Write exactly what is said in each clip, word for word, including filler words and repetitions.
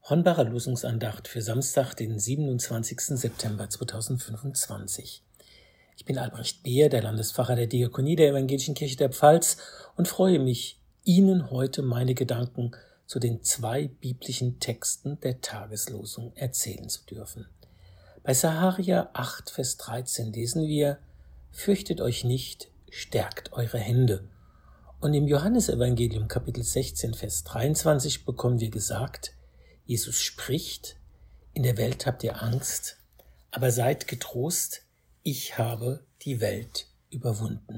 Hornbacher Losungsandacht für Samstag, den siebenundzwanzigsten September zweitausendfünfundzwanzig. Ich bin Albrecht Beer, der Landespfarrer der Diakonie der Evangelischen Kirche der Pfalz und freue mich, Ihnen heute meine Gedanken zu den zwei biblischen Texten der Tageslosung erzählen zu dürfen. Bei Sacharja acht, Vers dreizehn lesen wir: Fürchtet euch nicht, stärkt eure Hände. Und im Johannesevangelium Kapitel sechzehn, Vers dreiundzwanzig bekommen wir gesagt: Jesus spricht, in der Welt habt ihr Angst, aber seid getrost, ich habe die Welt überwunden.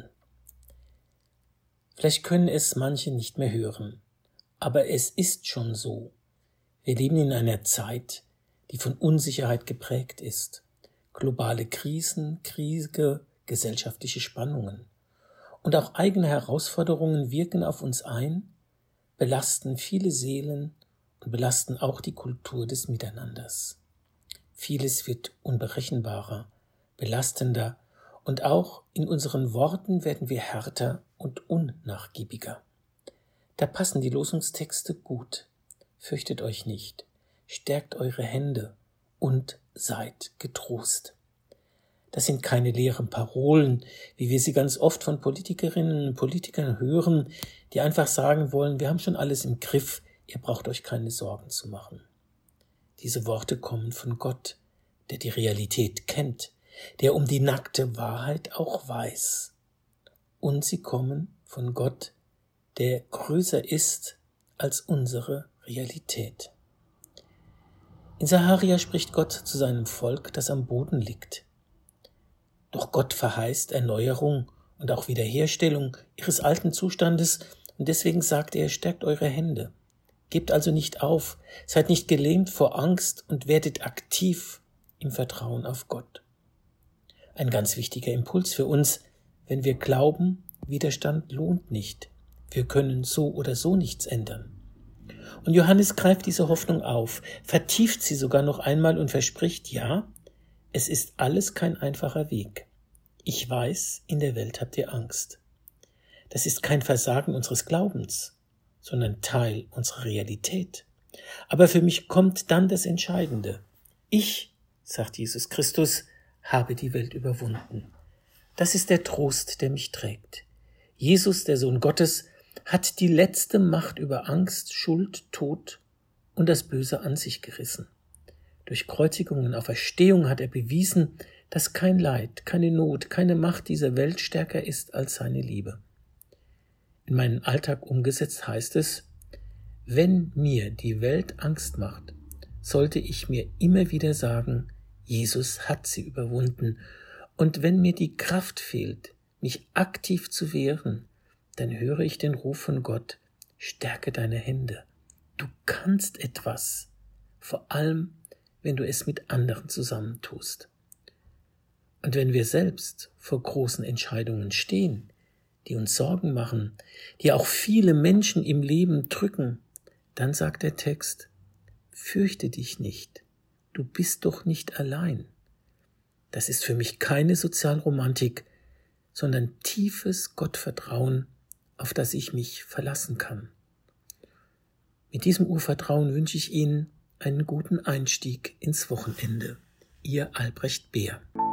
Vielleicht können es manche nicht mehr hören, aber es ist schon so. Wir leben in einer Zeit, die von Unsicherheit geprägt ist. Globale Krisen, Kriege, gesellschaftliche Spannungen. Und auch eigene Herausforderungen wirken auf uns ein, belasten viele Seelen und belasten auch die Kultur des Miteinanders. Vieles wird unberechenbarer, belastender und auch in unseren Worten werden wir härter und unnachgiebiger. Da passen die Losungstexte gut. Fürchtet euch nicht, stärkt eure Hände und seid getrost. Das sind keine leeren Parolen, wie wir sie ganz oft von Politikerinnen und Politikern hören, die einfach sagen wollen, wir haben schon alles im Griff, ihr braucht euch keine Sorgen zu machen. Diese Worte kommen von Gott, der die Realität kennt, der um die nackte Wahrheit auch weiß. Und sie kommen von Gott, der größer ist als unsere Realität. In Sacharja spricht Gott zu seinem Volk, das am Boden liegt. Doch Gott verheißt Erneuerung und auch Wiederherstellung ihres alten Zustandes und deswegen sagt er, stärkt eure Hände. Gebt also nicht auf, seid nicht gelähmt vor Angst und werdet aktiv im Vertrauen auf Gott. Ein ganz wichtiger Impuls für uns, wenn wir glauben, Widerstand lohnt nicht. Wir können so oder so nichts ändern. Und Johannes greift diese Hoffnung auf, vertieft sie sogar noch einmal und verspricht, ja, es ist alles kein einfacher Weg. Ich weiß, in der Welt habt ihr Angst. Das ist kein Versagen unseres Glaubens, sondern Teil unserer Realität. Aber für mich kommt dann das Entscheidende. Ich, sagt Jesus Christus, habe die Welt überwunden. Das ist der Trost, der mich trägt. Jesus, der Sohn Gottes, hat die letzte Macht über Angst, Schuld, Tod und das Böse an sich gerissen. Durch Kreuzigung und Auferstehung hat er bewiesen, dass kein Leid, keine Not, keine Macht dieser Welt stärker ist als seine Liebe. In meinen Alltag umgesetzt heißt es, wenn mir die Welt Angst macht, sollte ich mir immer wieder sagen, Jesus hat sie überwunden. Und wenn mir die Kraft fehlt, mich aktiv zu wehren, dann höre ich den Ruf von Gott, stärke deine Hände. Du kannst etwas, vor allem, wenn du es mit anderen zusammentust. Und wenn wir selbst vor großen Entscheidungen stehen, die uns Sorgen machen, die auch viele Menschen im Leben drücken, dann sagt der Text, fürchte dich nicht, du bist doch nicht allein. Das ist für mich keine Sozialromantik, sondern tiefes Gottvertrauen, auf das ich mich verlassen kann. Mit diesem Urvertrauen wünsche ich Ihnen einen guten Einstieg ins Wochenende. Ihr Albrecht Beer.